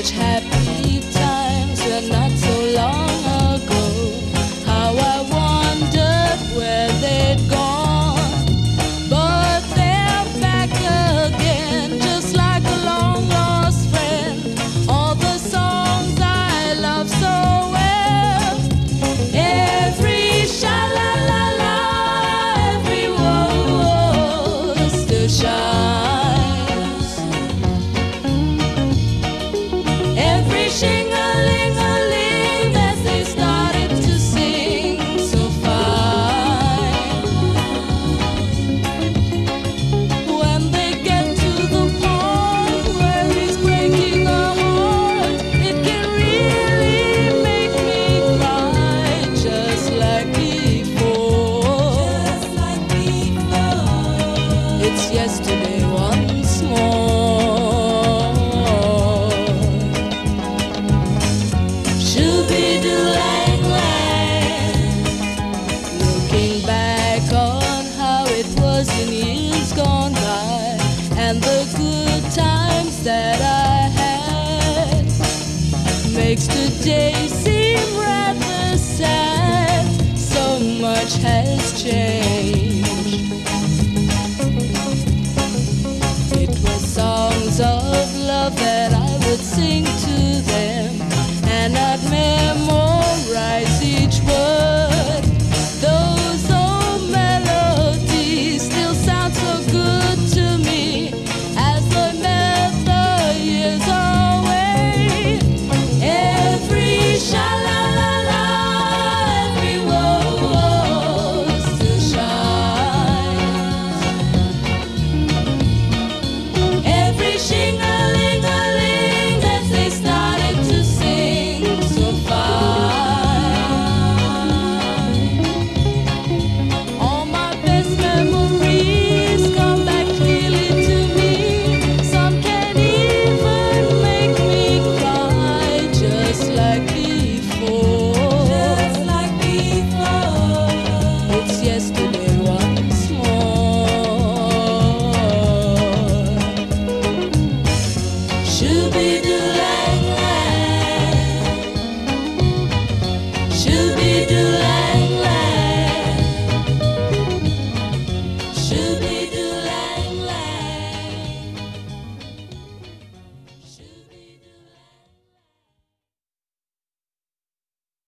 such happy times were not so long ago. How I wondered where they'd gone, but they're back again, just like a long lost friend. All the songs I love so well, every sha-la-la-la, every woe still shines. Every shing-a-ling-a-ling as they started to sing so fine. When they get to the point where he's breaking a heart, it can really make me cry, just like before. It's yesterday once more. Shoo-be-doo-lang-lang, looking back on how it was in years gone by, and the good times that I had, makes today seem rather sad. So much has changed.